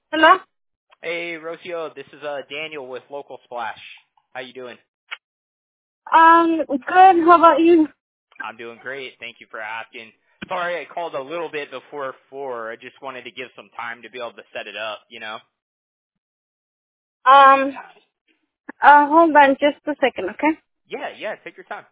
Hello? Hey, Rocio, this is Daniel with Local Splash. How you doing? Good. How about you? I'm doing great. Thank you for asking. Sorry I called a little bit before 4. I just wanted to give some time to be able to set it up, you know? Um, hold on just a second, okay? Yeah, take your time.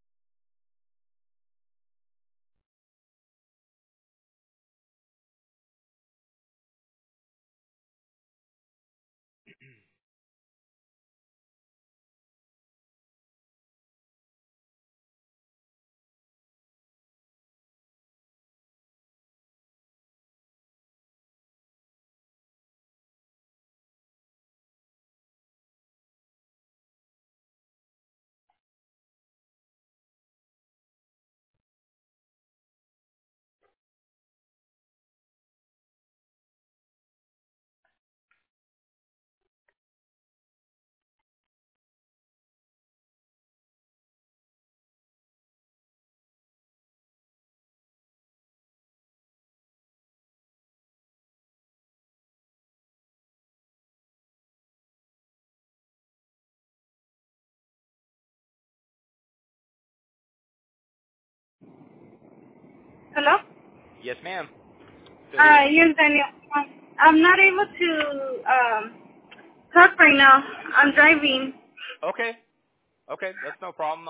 Hello? Yes, ma'am. Still here. Yes, Daniel. I'm not able to, talk right now. I'm driving. Okay, that's no problem.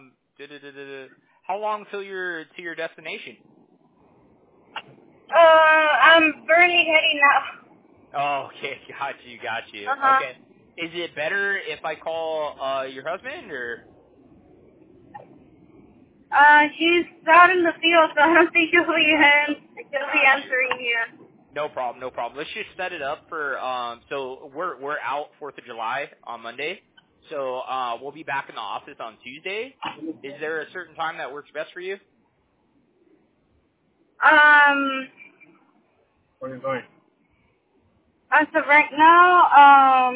How long till your destination? I'm barely heading now. Oh, okay, got you. Uh-huh. Okay. Is it better if I call your husband or? He's out in the field, so I don't think he'll be Got you. answering here. No problem, no problem. Let's just set it up for so we're out 4th of July on Monday. So we'll be back in the office on Tuesday. Is there a certain time that works best for you? Um, Where are you going? as of right now,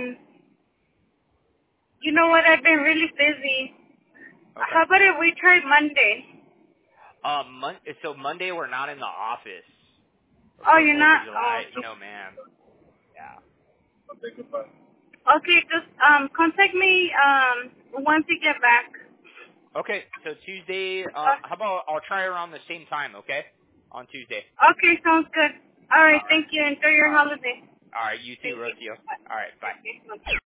you know what? I've been really busy. Okay. How about if we try Monday? So Monday we're not in the office Oh, for you're 4th of not? July. No, ma'am. Yeah. Okay, goodbye. Okay, just contact me once you get back. Okay. So Tuesday. How about I'll try around the same time? Okay. On Tuesday. Okay, sounds good. All right, All right. thank you. Enjoy your All right. holiday. All right. You too, Thank you. Rocio. Bye. All right. Bye. Okay, bye.